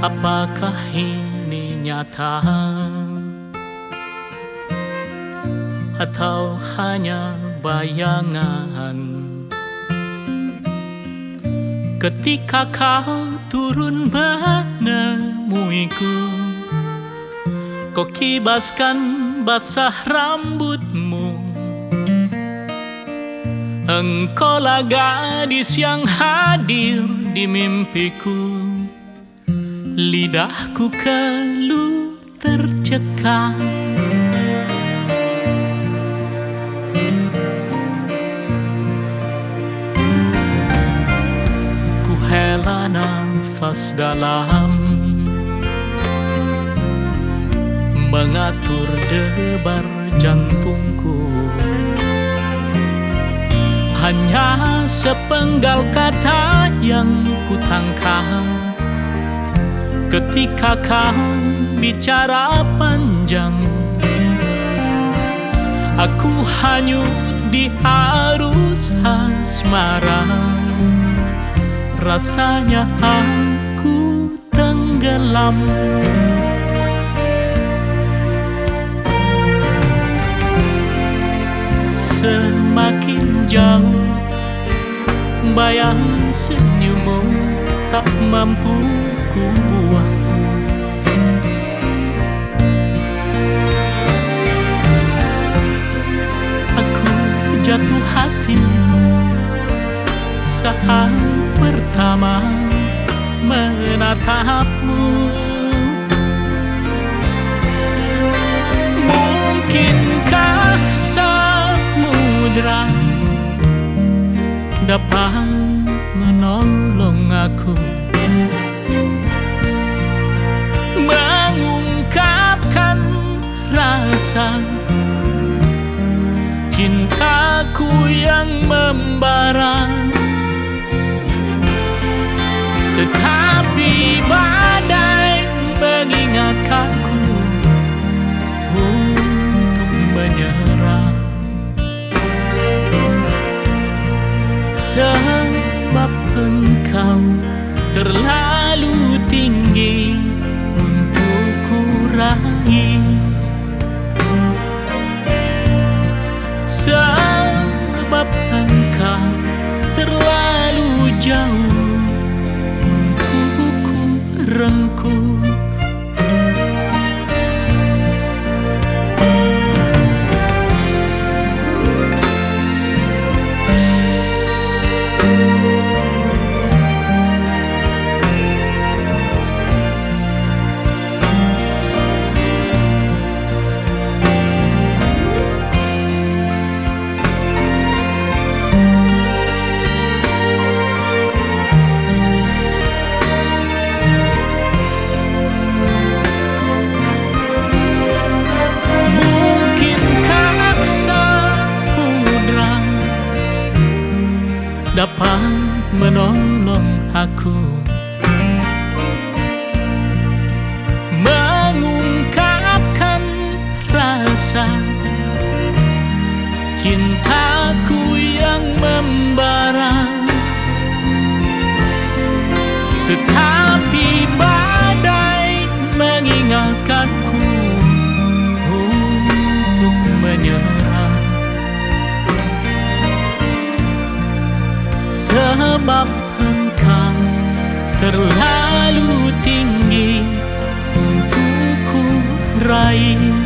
Apakah ini nyata atau hanya bayangan? Ketika kau turun menemuiku, kau kibaskan basah rambutmu. Engkaulah gadis yang hadir di mimpiku. Lidahku keluh tercekat. Ku hela nafas dalam, mengatur debar jantungku. Hanya sepenggal kata yang kutangkap ketika kau bicara panjang. Aku hanyut di arus asmara. Rasanya aku tenggelam. Semakin jauh bayang senyummu tak mampu ku buang. Aku jatuh hati saat pertama menatapmu. Mungkinkah samudra dapat menolong aku mengungkapkan rasa cintaku yang membara? Tetapi badai mengingatkanku untuk menyerah, sebab engkau terlalu tinggi untuk ku raih. Sebab engkau terlalu jauh untuk ku rengkuh. Dapat menolong aku mengungkapkan rasa cintaku yang membara. Tetapi badai mengingatkanku untuk menyerah, sebab engkau terlalu tinggi untuk ku raih.